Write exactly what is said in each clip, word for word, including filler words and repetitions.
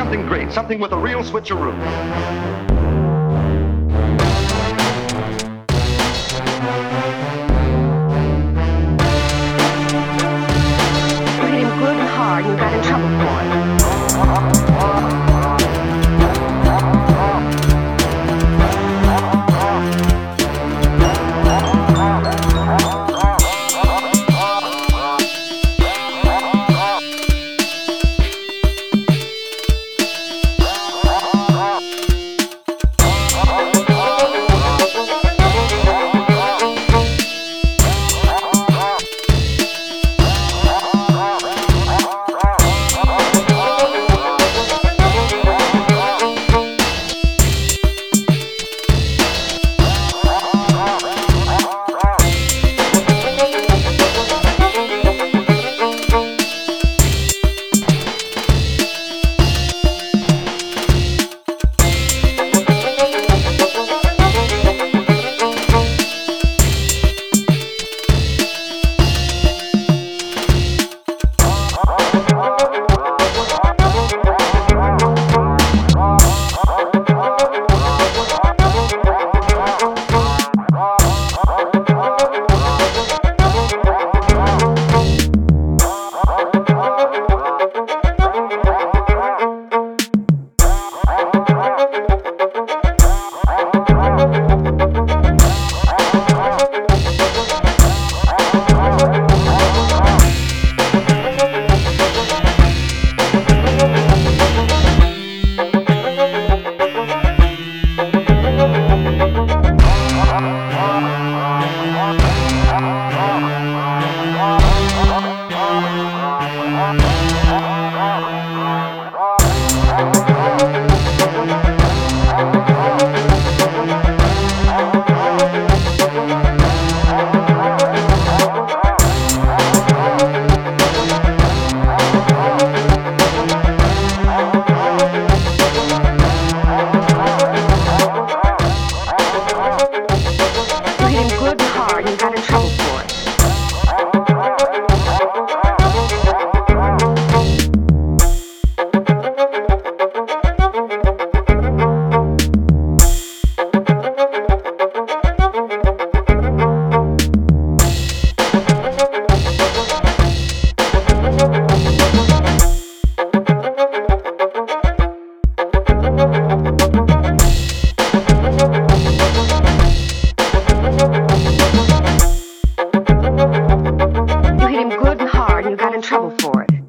something great, something with a real switcheroo. You hit him good and hard and you got in trouble for it. You hit him good and hard and you got in trouble for it. You hit him good and hard and you got in trouble for it.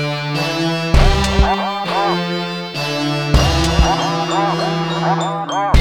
Oh,